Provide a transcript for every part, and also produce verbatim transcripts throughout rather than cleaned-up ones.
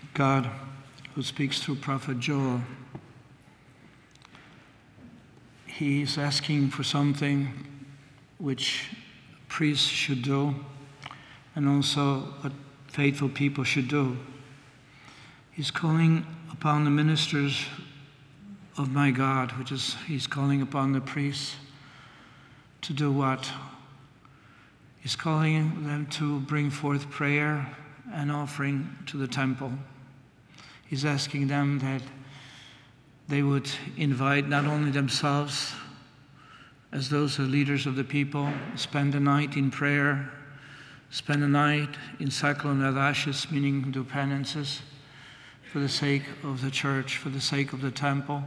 God, who speaks through Prophet Joel, he's asking for something which priests should do, and also what faithful people should do. He's calling upon the ministers of my God, which is, he's calling upon the priests to do what? He's calling them to bring forth prayer and offering to the temple. He's asking them that they would invite not only themselves as those who are leaders of the people, spend the night in prayer, spend the night in sackcloth and ashes, meaning do penances for the sake of the church, for the sake of the temple.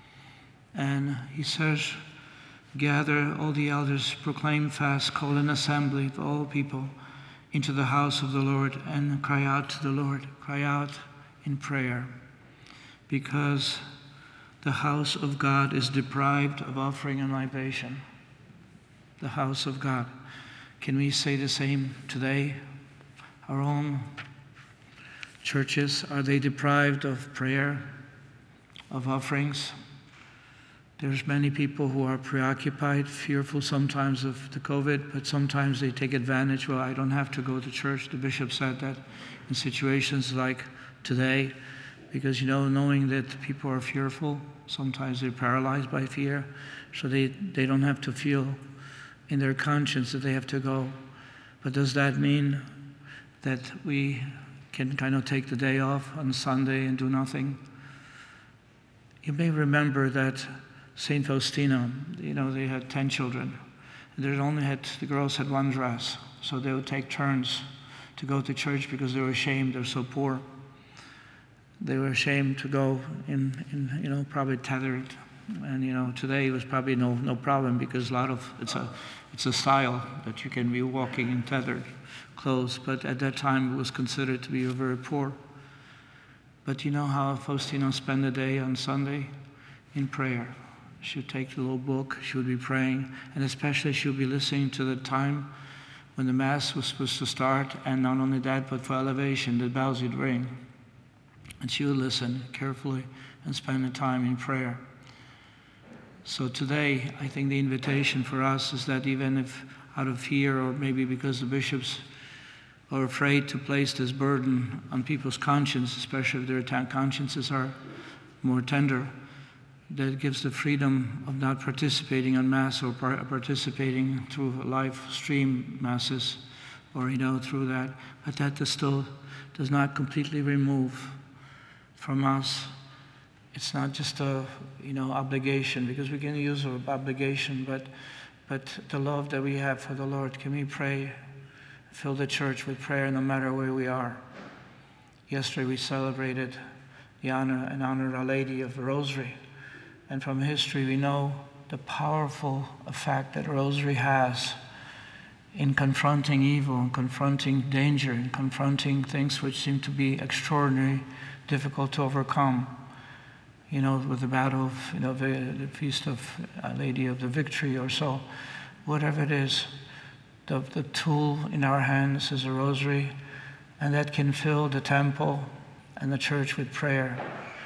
And he says, gather all the elders, proclaim fast, call an assembly of all people into the house of the Lord, and cry out to the Lord, cry out in prayer, because the house of God is deprived of offering and libation. The house of God. Can we say the same today? Our own churches, are they deprived of prayer, of offerings? There's many people who are preoccupied, fearful sometimes of the COVID, but sometimes they take advantage. Well, I don't have to go to church. The bishop said that in situations like today, because, you know, knowing that people are fearful, sometimes they're paralyzed by fear, so they, they don't have to feel in their conscience that they have to go. But does that mean that we can kind of take the day off on Sunday and do nothing? You may remember that Saint Faustina, you know, they had ten children. They only had, the girls had one dress, so they would take turns to go to church because they were ashamed, they're so poor. They were ashamed to go in, in, you know, probably tethered. And, you know, today it was probably no no problem because a lot of, it's a, it's a style that you can be walking in tethered clothes. But at that time it was considered to be very poor. But you know how Faustina spent the day on Sunday? In prayer. She would take the little book, she would be praying, and especially she would be listening to the time when the Mass was supposed to start, and not only that, but for elevation, the bells would ring. And she would listen carefully and spend the time in prayer. So today, I think the invitation for us is that even if out of fear, or maybe because the bishops are afraid to place this burden on people's conscience, especially if their consciences are more tender, that gives the freedom of not participating on Mass or par- participating through live stream Masses, or, you know, through that. But that still does not completely remove from us. It's not just a, you know, obligation, because we can use an obligation, but but the love that we have for the Lord. Can we pray, fill the church with prayer no matter where we are? Yesterday we celebrated the honor and honored Our Lady of the Rosary. And from history we know the powerful effect that Rosary has in confronting evil, in confronting danger, in confronting things which seem to be extraordinarily difficult to overcome. You know, with the battle of, you know, the, the feast of Our Lady of the Victory or so, whatever it is, the, the tool in our hands is a rosary, and that can fill the temple and the church with prayer.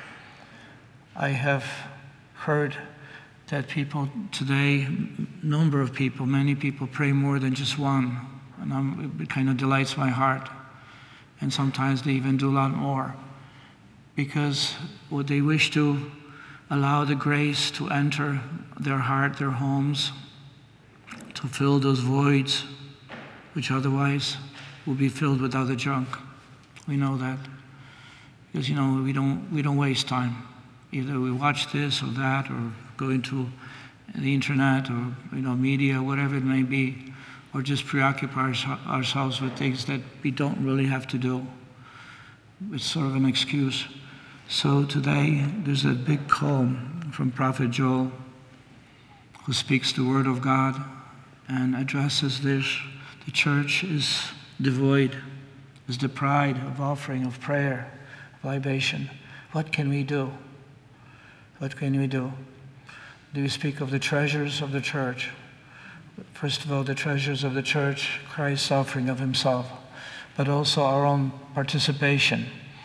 I have heard that people today, number of people, many people pray more than just one, and I'm, it kind of delights my heart. And sometimes they even do a lot more, because what they wish to allow the grace to enter their heart, their homes, to fill those voids which otherwise will be filled with other junk. We know that, because, you know, we don't we don't waste time. Either we watch this or that, or go into the internet, or, you know, media, whatever it may be, or just preoccupy ourselves with things that we don't really have to do. It's sort of an excuse. So today there's a big call from Prophet Joel, who speaks the word of God and addresses this. The church is devoid, is deprived of offering, of prayer, of libation. What can we do? What can we do? Do we speak of the treasures of the church? First of all, the treasures of the church, Christ's offering of himself, but also our own participation,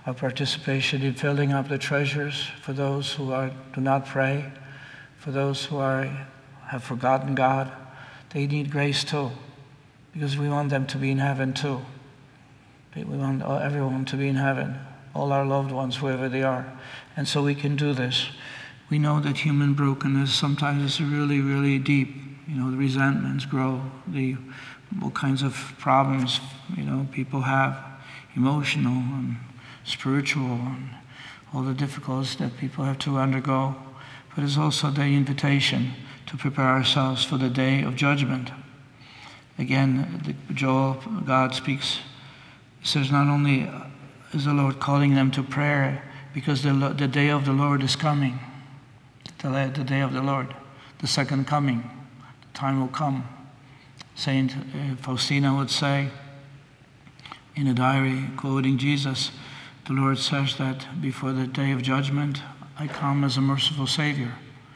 our participation in filling up the treasures for those who are, do not pray, for those who are, have forgotten God. They need grace too, because we want them to be in heaven too. We want everyone to be in heaven, all our loved ones, wherever they are. And so we can do this. We know that human brokenness sometimes is really, really deep. You know, the resentments grow, the all kinds of problems, you know, people have, emotional and spiritual, and all the difficulties that people have to undergo. But it's also the invitation to prepare ourselves for the day of judgment. Again, the, Joel, God speaks, he says, not only is the Lord calling them to prayer, because the, the day of the Lord is coming. The, the day of the Lord, the second coming. The time will come. Saint Faustina would say in a diary, quoting Jesus, the Lord says that before the day of judgment, I come as a merciful Savior.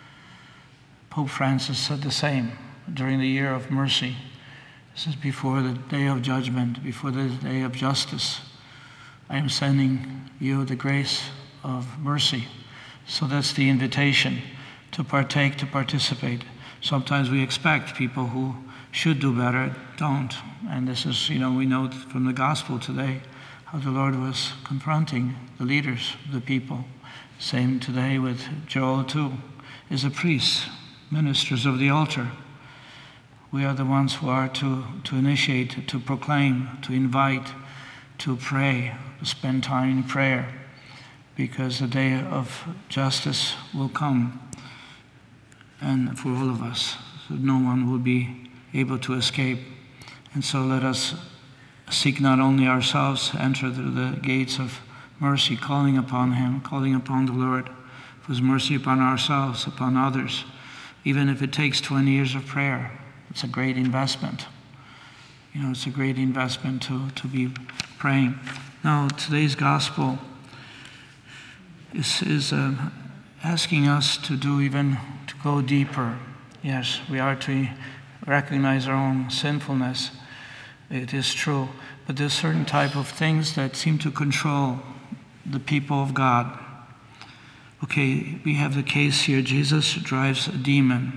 Pope Francis said the same during the year of mercy. This is before the day of judgment, before the day of justice. I am sending you the grace of mercy. So that's the invitation to partake, to participate. Sometimes we expect people who should do better don't. And this is, you know, we know from the gospel today how the Lord was confronting the leaders of the people. Same today with Joel too, is a priest, ministers of the altar. We are the ones who are to, to initiate, to proclaim, to invite, to pray, to spend time in prayer, because the day of justice will come, and for all of us, so no one will be able to escape. And so let us seek not only ourselves, enter through the gates of mercy, calling upon Him, calling upon the Lord for His mercy upon ourselves, upon others. Even if it takes twenty years of prayer, it's a great investment. You know, it's a great investment to, to be praying. Now, today's gospel is, is uh, asking us to do even, to go deeper. Yes, we are to recognize our own sinfulness. It is true. But there's certain type of things that seem to control the people of God. Okay, we have the case here. Jesus drives a demon.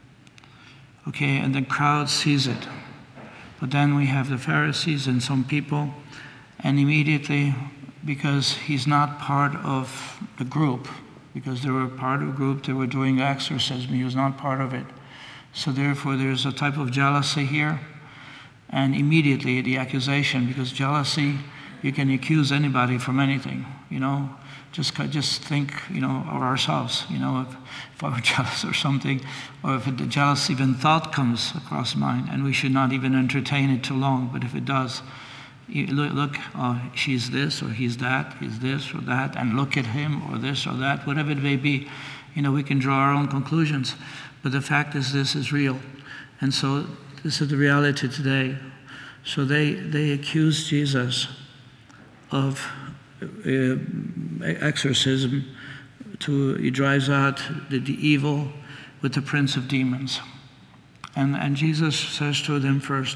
Okay, and the crowd sees it. But then we have the Pharisees and some people, and immediately, because he's not part of the group, because they were part of a group, they were doing exorcism, he was not part of it. So therefore there's a type of jealousy here, and immediately the accusation, because jealousy, you can accuse anybody from anything, you know. Just just think, you know, of ourselves, you know, if, if I were jealous or something, or if the jealous even thought comes across mind, and we should not even entertain it too long, but if it does, you look, look oh, she's this, or he's that, he's this or that, and look at him, or this or that, whatever it may be, you know, we can draw our own conclusions. But the fact is, this is real. And so this is the reality today. So they, they accused Jesus of uh, exorcism. To, he drives out the, the evil with the prince of demons. And, and Jesus says to them first,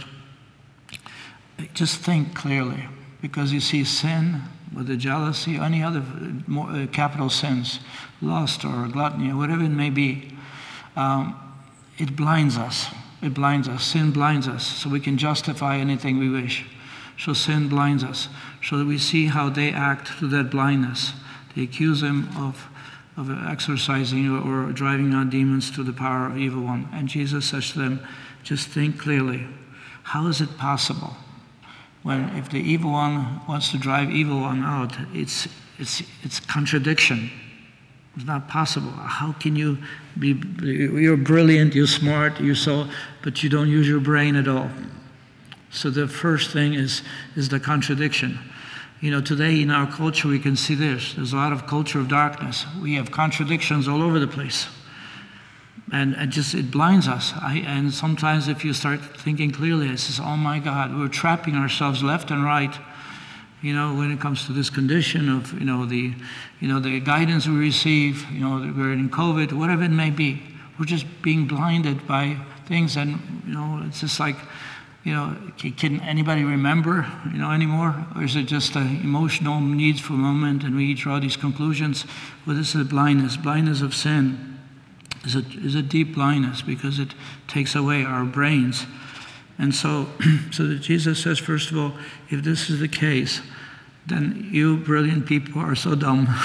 just think clearly, because you see sin with the jealousy, any other more, uh, capital sins, lust or gluttony, or whatever it may be, um, it blinds us. It blinds us. Sin blinds us, so we can justify anything we wish. So sin blinds us, so that we see how they act through that blindness. They accuse him of, of exorcising or, or driving out demons through the power of evil one. And Jesus says to them, just think clearly. How is it possible? When if the evil one wants to drive evil one out, it's it's it's contradiction. It's not possible. How can you be, you're brilliant, you're smart, you're so, but you don't use your brain at all. So the first thing is is the contradiction. You know, today in our culture we can see this. There's a lot of culture of darkness. We have contradictions all over the place. And it just, it blinds us. I, and sometimes if you start thinking clearly, it says, oh my God, we're trapping ourselves left and right, you know, when it comes to this condition of, you know, the, you know, the guidance we receive, you know, we're in COVID, whatever it may be. We're just being blinded by things, and, you know, it's just like, You know, can anybody remember, you know, anymore? Or is it just an emotional needs for a moment and we draw these conclusions? Well, this is blindness. Blindness of sin is a, is a deep blindness because it takes away our brains. And so, so that Jesus says, first of all, if this is the case, then you brilliant people are so dumb.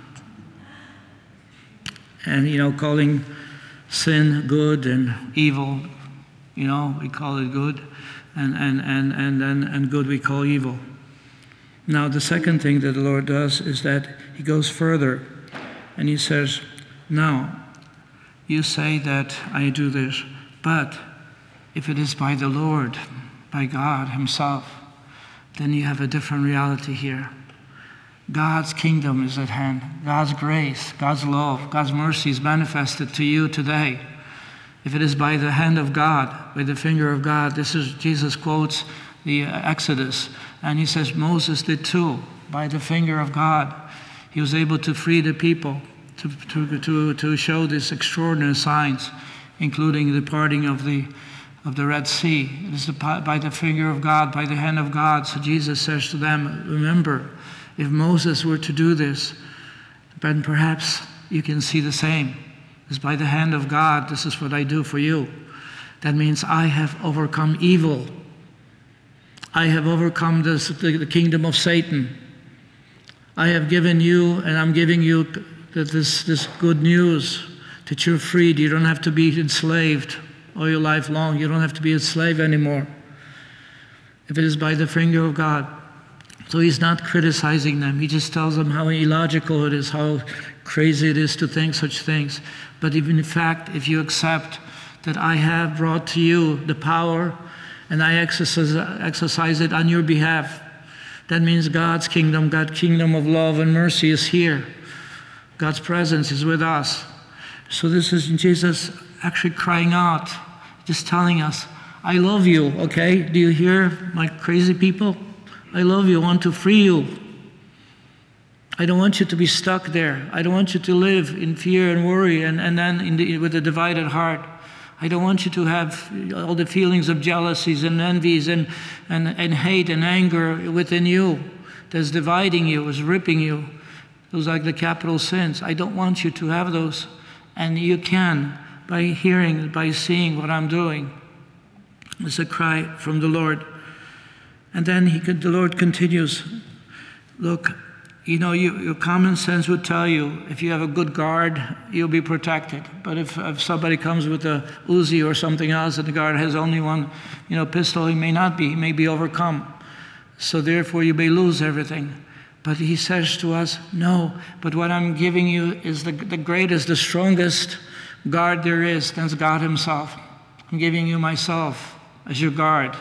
And, you know, calling sin good and evil, you know, we call it good. And, and, and, and, and, and good we call evil. Now, the second thing that the Lord does is that he goes further and he says, now, you say that I do this, but if it is by the Lord, by God himself, then you have a different reality here. God's kingdom is at hand. God's grace, God's love, God's mercy is manifested to you today. If it is by the hand of God, by the finger of God, this is, Jesus quotes the Exodus, and he says Moses did too, by the finger of God. He was able to free the people, to, to, to, to show these extraordinary signs, including the parting of the, of the Red Sea. It is by the finger of God, by the hand of God. So Jesus says to them, remember, if Moses were to do this, then perhaps you can see the same. It's by the hand of God, this is what I do for you. That means I have overcome evil. I have overcome this, the, the kingdom of Satan. I have given you, and I'm giving you this, this good news that you're freed. You don't have to be enslaved all your life long. You don't have to be a slave anymore. If it is by the finger of God. So he's not criticizing them. He just tells them how illogical it is, how crazy it is to think such things. But even in fact, if you accept that I have brought to you the power and I exercise, exercise it on your behalf, that means God's kingdom, God's kingdom of love and mercy is here. God's presence is with us. So this is Jesus actually crying out, just telling us, I love you, okay? Do you hear my crazy people? I love you, I want to free you. I don't want you to be stuck there. I don't want you to live in fear and worry and, and then in the, with a divided heart. I don't want you to have all the feelings of jealousies and envies and, and, and hate and anger within you that's dividing you, is ripping you. Those are like the capital sins. I don't want you to have those. And you can by hearing, by seeing what I'm doing. It's a cry from the Lord. And then he could, the Lord continues, look, you know, you, your common sense would tell you if you have a good guard, you'll be protected. But if, if somebody comes with a Uzi or something else and the guard has only one, you know, pistol, he may not be, he may be overcome. So therefore you may lose everything. But he says to us, no, but what I'm giving you is the, the greatest, the strongest guard there is. That's God himself. I'm giving you myself as your guard.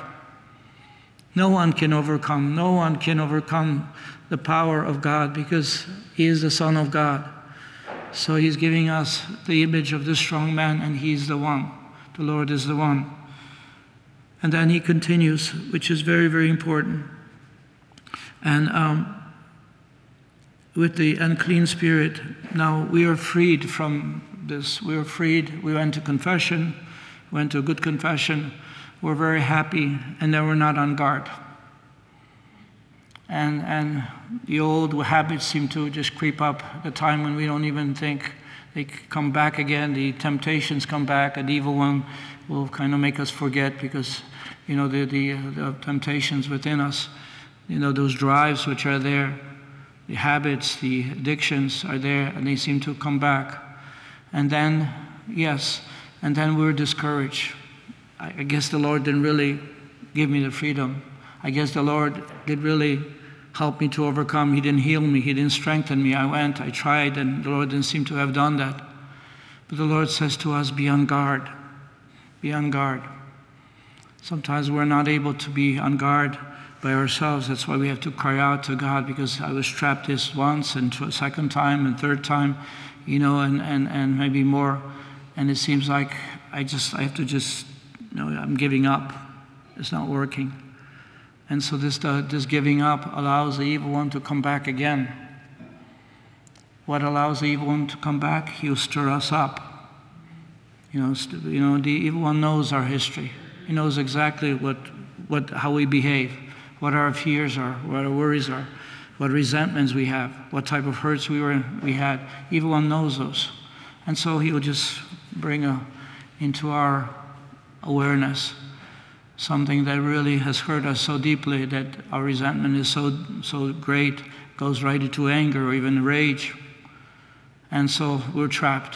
No one can overcome, no one can overcome the power of God because he is the Son of God. So he's giving us the image of this strong man, and he's the one. The Lord is the one. And then he continues, which is very, very important. And um, with the unclean spirit, now we are freed from this. We are freed. We went to confession, went to a good confession. We're very happy, and then we're not on guard. And and the old habits seem to just creep up at the time when we don't even think. They come back again, the temptations come back, an evil one will kind of make us forget because, you know, the, the, the temptations within us, you know, those drives which are there, the habits, the addictions are there, and they seem to come back. And then, yes, and then we're discouraged. I guess the Lord didn't really give me the freedom. I guess the Lord did really help me to overcome. He didn't heal me. He didn't strengthen me. I went, I tried, and the Lord didn't seem to have done that. But the Lord says to us, be on guard. Be on guard. Sometimes we're not able to be on guard by ourselves. That's why we have to cry out to God, because I was trapped this once and a second time and third time, you know, and, and, and maybe more. And it seems like I just, I have to just, you know, I'm giving up. It's not working. And so this, uh, this giving up allows the evil one to come back again. What allows the evil one to come back? He'll stir us up. You know, st- you know, the evil one knows our history. He knows exactly what what, how we behave, what our fears are, what our worries are, what resentments we have, what type of hurts we were we had. Evil one knows those. And so he will just bring a, into our awareness something that really has hurt us so deeply that our resentment is so so great, goes right into anger or even rage. And so we're trapped.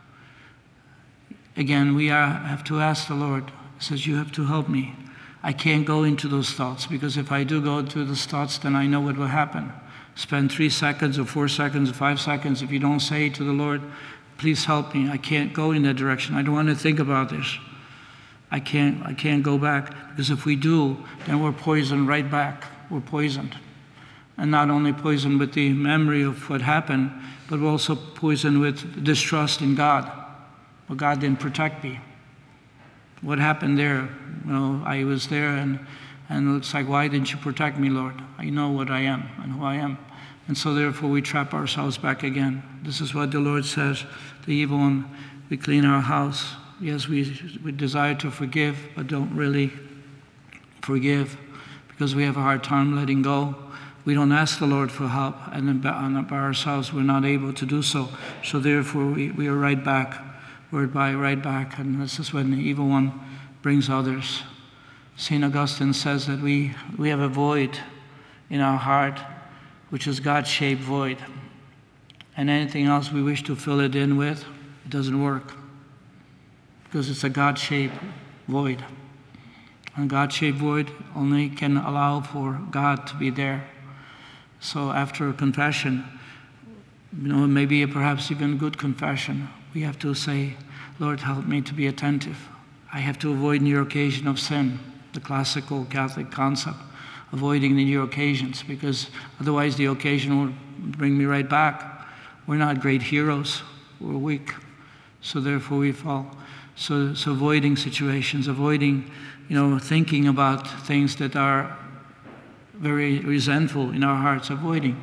Again, we are, have to ask the Lord. He says, you have to help me. I can't go into those thoughts, because if I do go into those thoughts, then I know what will happen. Spend three seconds or four seconds or five seconds. If you don't say to the Lord, please help me, I can't go in that direction. I don't want to think about this. I can't, I can't go back, because if we do, then we're poisoned right back. We're poisoned. And not only poisoned with the memory of what happened, but we're also poisoned with distrust in God. Well, God didn't protect me. What happened there? You know, I was there, and, and it looks like, why didn't you protect me, Lord? I know what I am and who I am. And so therefore we trap ourselves back again. This is what the Lord says, the evil one, we clean our house. Yes, we, we desire to forgive, but don't really forgive because we have a hard time letting go. We don't ask the Lord for help, and then by ourselves we're not able to do so. So therefore we, we are right back. We're by right back, and this is when the evil one brings others. Saint Augustine says that we, we have a void in our heart, which is God-shaped void. And anything else we wish to fill it in with, it doesn't work. Because it's a God-shaped void. And God-shaped void only can allow for God to be there. So after confession, you know, maybe perhaps even good confession, we have to say, Lord, help me to be attentive. I have to avoid new occasion of sin, the classical Catholic concept, avoiding the new occasions, because otherwise the occasion will bring me right back. We're not great heroes. We're weak. So therefore we fall. So, so avoiding situations, avoiding, you know, thinking about things that are very resentful in our hearts, avoiding.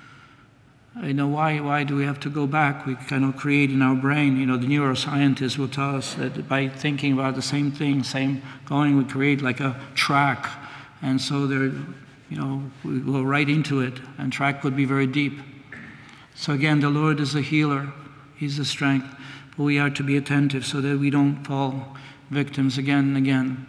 You know, why, why do we have to go back? We kind of create in our brain, you know, the neuroscientists will tell us that by thinking about the same thing, same going, we create like a track. And so there, you know, we go right into it, and track could be very deep. So again, the Lord is a healer. He's the strength. But we are to be attentive so that we don't fall victims again and again.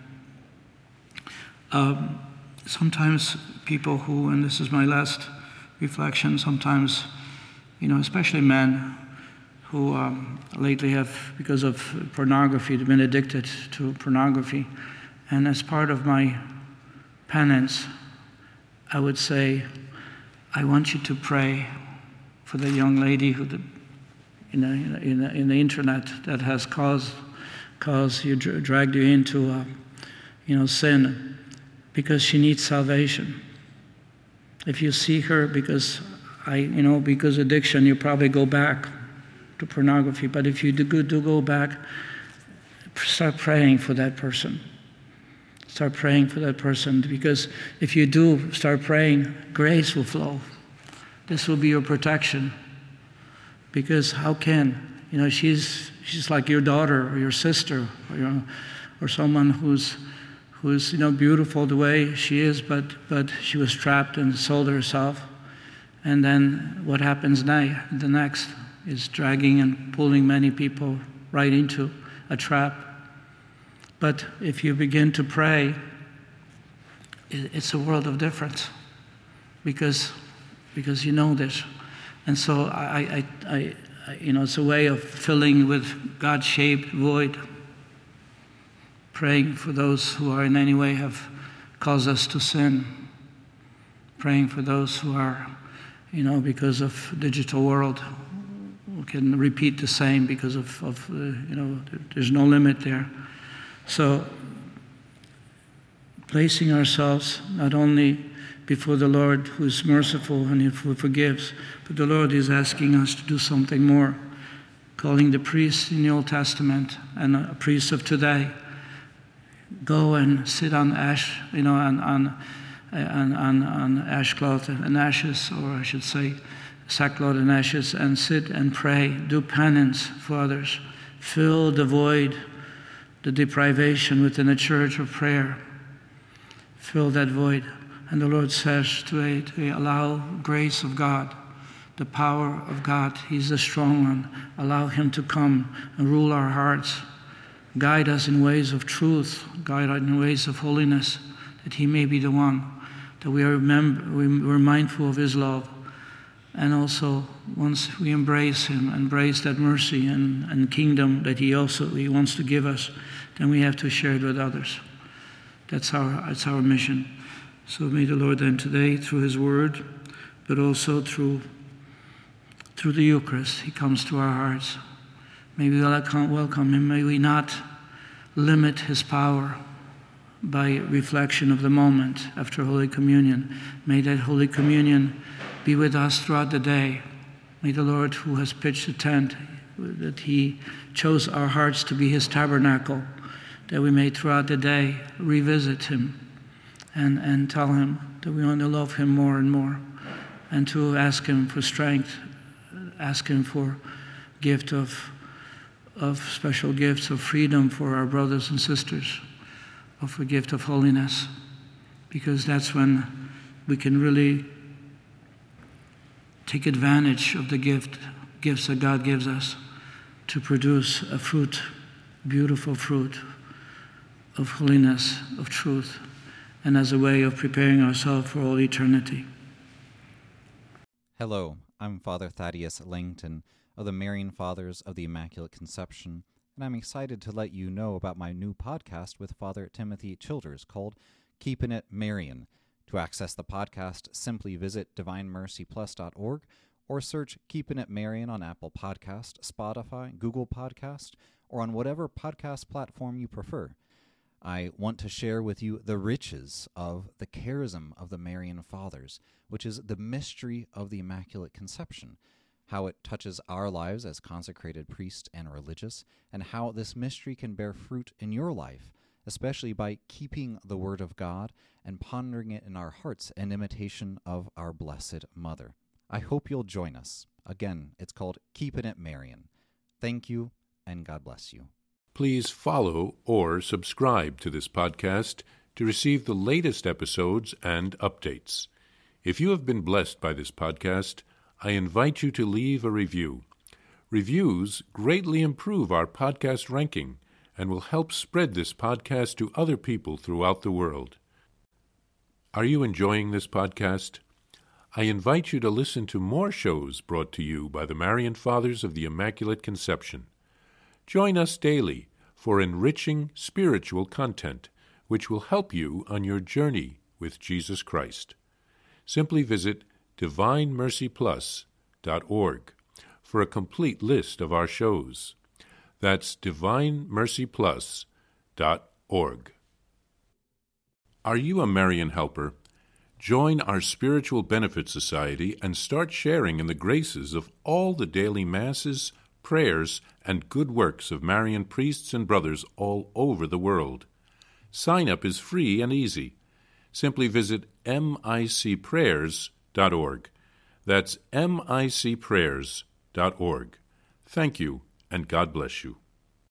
Um, sometimes people who, and this is my last reflection, sometimes, you know, especially men who um, lately have, because of pornography, they've been addicted to pornography. And as part of my penance, I would say, I want you to pray for the young lady who, the, in, the, in, the, in the internet, that has caused, caused you, dragged you into, uh, you know, sin, because she needs salvation. If you see her because I, you know, because addiction, you probably go back to pornography. But if you do, do go back, start praying for that person. Start praying for that person, because if you do start praying, grace will flow. This will be your protection. Because how can, you know, she's she's like your daughter or your sister or your, or someone who's who's, you know, beautiful the way she is, but but she was trapped and sold herself. And then what happens now? The next is dragging and pulling many people right into a trap. But if you begin to pray, it's a world of difference, because because you know this. And so I, I, I, I you know, it's a way of filling with God-shaped void. Praying for those who are in any way have caused us to sin. Praying for those who are, you know, because of digital world, who can repeat the same because of, of uh, you know, there's no limit there. So placing ourselves not only before the Lord, who is merciful and who forgives, but the Lord is asking us to do something more, calling the priests in the Old Testament and a priest of today, go and sit on ash, you know, on on on, on, on ash cloth and ashes, or I should say sackcloth and ashes, and sit and pray, do penance for others, fill the void, the deprivation within the church of prayer. fill that void. And the Lord says to, to allow grace of God, the power of God. He's the strong one. Allow him to come and rule our hearts. Guide us in ways of truth. Guide us in ways of holiness, that he may be the one, that we are remember, we're mindful of his love. And also, once we embrace him, embrace that mercy and, and kingdom that he also he wants to give us, then we have to share it with others. That's our, that's our mission. So may the Lord then today, through his word, but also through, through the Eucharist, he comes to our hearts. May we welcome him. May we not limit his power by reflection of the moment after Holy Communion. May that Holy Communion be with us throughout the day. May the Lord, who has pitched a tent, that he chose our hearts to be his tabernacle, that we may throughout the day revisit him and, and tell him that we want to love him more and more, and to ask him for strength, ask him for gift of, of special gifts of freedom for our brothers and sisters, or for gift of holiness, because that's when we can really take advantage of the gift, gifts that God gives us to produce a fruit, beautiful fruit of holiness, of truth, and as a way of preparing ourselves for all eternity. Hello, I'm Father Thaddeus Langton of the Marian Fathers of the Immaculate Conception, and I'm excited to let you know about my new podcast with Father Timothy Childers called Keeping It Marian. To access the podcast, simply visit divine mercy plus dot org or search Keeping It Marian on Apple Podcast, Spotify, Google Podcast, or on whatever podcast platform you prefer. I want to share with you the riches of the charism of the Marian Fathers, which is the mystery of the Immaculate Conception, how it touches our lives as consecrated priests and religious, and how this mystery can bear fruit in your life, especially by keeping the Word of God and pondering it in our hearts in imitation of our Blessed Mother. I hope you'll join us. Again, it's called Keeping It Marian. Thank you, and God bless you. Please follow or subscribe to this podcast to receive the latest episodes and updates. If you have been blessed by this podcast, I invite you to leave a review. Reviews greatly improve our podcast ranking and will help spread this podcast to other people throughout the world. Are you enjoying this podcast? I invite you to listen to more shows brought to you by the Marian Fathers of the Immaculate Conception. Join us daily for enriching spiritual content, which will help you on your journey with Jesus Christ. Simply visit divine mercy plus dot org for a complete list of our shows. That's divine mercy plus dot org. Are you a Marian helper? Join our Spiritual Benefit Society and start sharing in the graces of all the daily masses, prayers, and good works of Marian priests and brothers all over the world. Sign up is free and easy. Simply visit m i c prayers dot org. That's m i c prayers dot org. Thank you, and God bless you.